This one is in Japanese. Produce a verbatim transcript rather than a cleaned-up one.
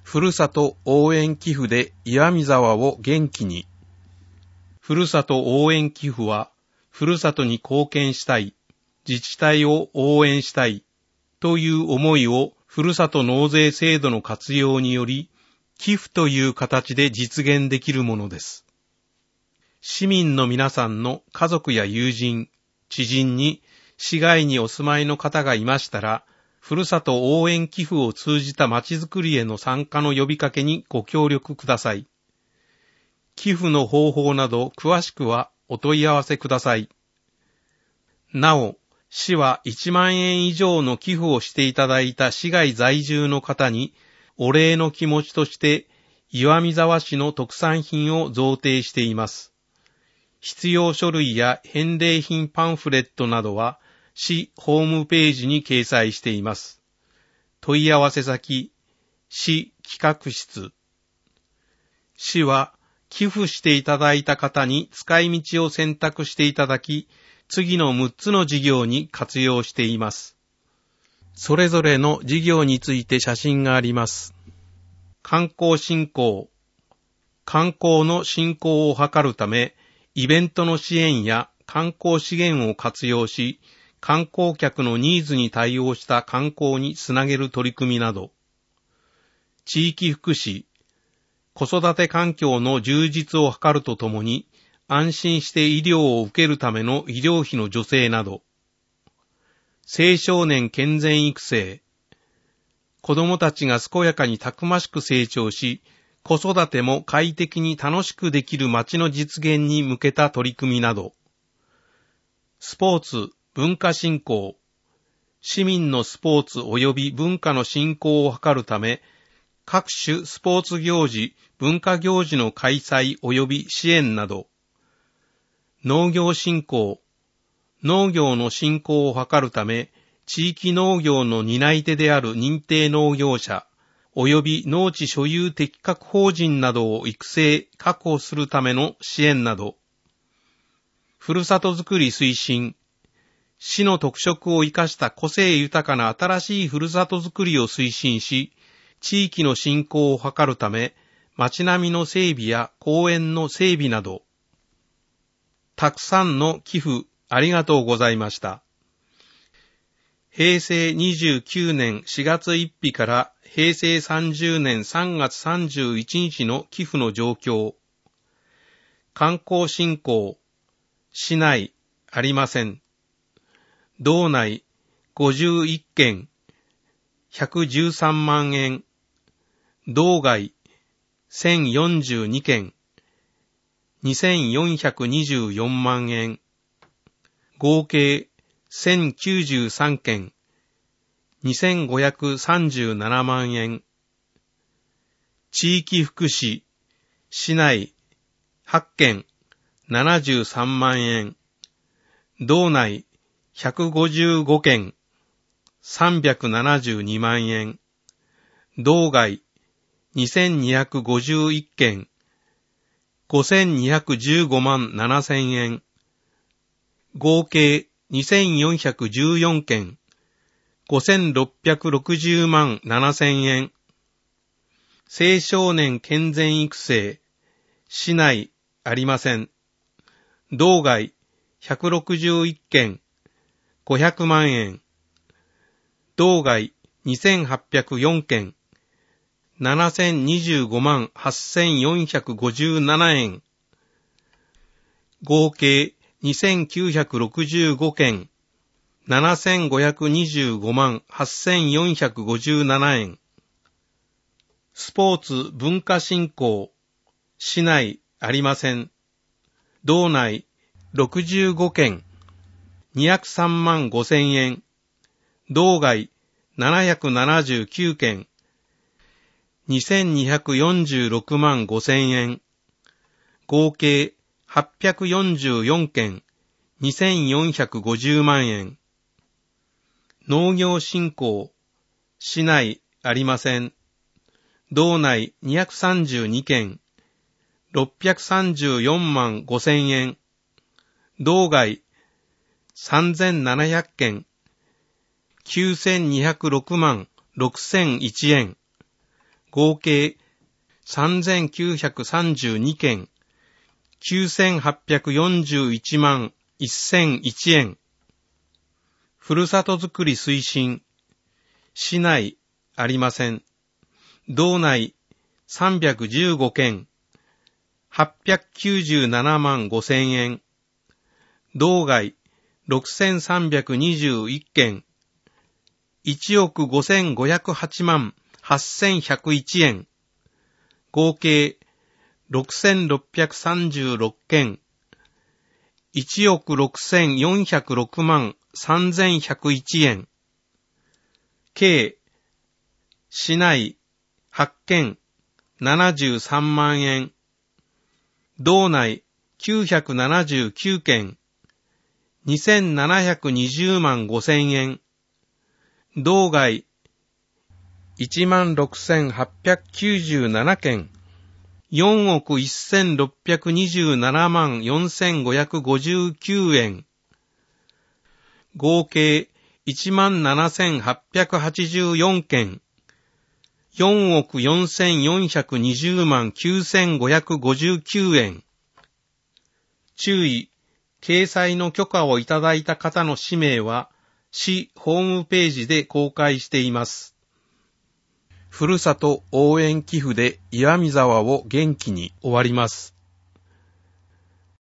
ふるさと応援寄付で岩見沢を元気に。ふるさと応援寄付は、ふるさとに貢献したい、自治体を応援したいという思いをふるさと納税制度の活用により、寄付という形で実現できるものです。市民の皆さんの家族や友人、知人に市外にお住まいの方がいましたら、ふるさと応援寄付を通じたまちづくりへの参加の呼びかけにご協力ください。寄付の方法など詳しくはお問い合わせください。なお、市はいちまんえん以上の寄付をしていただいた市外在住の方に、お礼の気持ちとして岩見沢市の特産品を贈呈しています。必要書類や返礼品パンフレットなどは、市ホームページに掲載しています。問い合わせ先、市企画室。市は寄付していただいた方に使い道を選択していただき、次のむっつの事業に活用しています。それぞれの事業について写真があります。観光振興。観光の振興を図るため、イベントの支援や観光資源を活用し、観光客のニーズに対応した観光につなげる取り組みなど、地域福祉、子育て環境の充実を図るとともに、安心して医療を受けるための医療費の助成など、青少年健全育成、子どもたちが健やかにたくましく成長し、子育ても快適に楽しくできる街の実現に向けた取り組みなど、スポーツ、文化振興、市民のスポーツ及び文化の振興を図るため、各種スポーツ行事、文化行事の開催及び支援など、農業振興、農業の振興を図るため、地域農業の担い手である認定農業者、及び農地所有適格法人などを育成、確保するための支援など、ふるさとづくり推進、市の特色を生かした個性豊かな新しいふるさとづくりを推進し、地域の振興を図るため、街並みの整備や公園の整備など、たくさんの寄付ありがとうございました。へいせいにじゅうきゅうねんしがつついたちからへいせいさんじゅうねんさんがつさんじゅういちにちの寄付の状況。観光振興、市内ありません。道内ごじゅういっけん、ひゃくじゅうさんまんえん。道外せんよんじゅうにけん、にせんよんひゃくにじゅうよんまんえん。合計せんきゅうじゅうさんけん、にせんごひゃくさんじゅうななまんえん。地域福祉、市内はっけん、ななじゅうさんまんえん。道内ひゃくごじゅうごけん、さんびゃくななじゅうにまんえん。道外にせんにひゃくごじゅういっけん、ごせんにひゃくじゅうごまんななせんえん。合計にせんよんひゃくじゅうよんけん、ごせんろっぴゃくろくじゅうまんななせんえん。青少年健全育成、市内ありません。道外ひゃくろくじゅういっけん、ごひゃくまんえん。道外にせんはっぴゃくよんけん、ななせんにじゅうごまんはっせんよんひゃくごじゅうななえん。合計にせんきゅうひゃくろくじゅうごけん、ななせんごひゃくにじゅうごまんはっせんよんひゃくごじゅうななえん。スポーツ文化振興、市内ありません。道内ろくじゅうごけん、にひゃくさんまんごせんえん。道外ななひゃくななじゅうきゅうけん、にせんにひゃくよんじゅうろくまんごせんえん。合計はっぴゃくよんじゅうよんけん、にせんよんひゃくごじゅうまんえん。農業振興、市内ありません。道内にひゃくさんじゅうにけん、ろっぴゃくさんじゅうよんまんごせんえん。道外さんぜんななひゃくけん、きゅうせんにひゃくろくまんろくせんいちえん。 合計さんぜんきゅうひゃくさんじゅうにけん、きゅうせんはっぴゃくよんじゅういちまんせんいちえん。ふるさとづくり推進。市内ありません。道内さんびゃくじゅうごけん、はっぴゃくきゅうじゅうななまんごせんえん。道外ろくせんさんびゃくにじゅういっけん、いちおくごせんごひゃくはちまんはっせんひゃくいちえん。合計ろくせんろっぴゃくさんじゅうろっけん、いちおくろくせんよんひゃくろくまんさんぜんひゃくいちえん。計、市内はちけんななじゅうさんまんえん。道内きゅうひゃくななじゅうきゅうけん、にせんななひゃくにじゅうまんごせんえん。道外いちまんろくせんはっぴゃくきゅうじゅうななけん、よんおくせんろっぴゃくにじゅうななまんよんせんごひゃくごじゅうきゅうえん。合計いちまんななせんはっぴゃくはちじゅうよんけん、よんおくよんせんよんひゃくにじゅうまんきゅうせんごひゃくごじゅうきゅうえん。注意、掲載の許可をいただいた方の氏名は市ホームページで公開しています。ふるさと応援寄付で岩見沢を元気に終わります。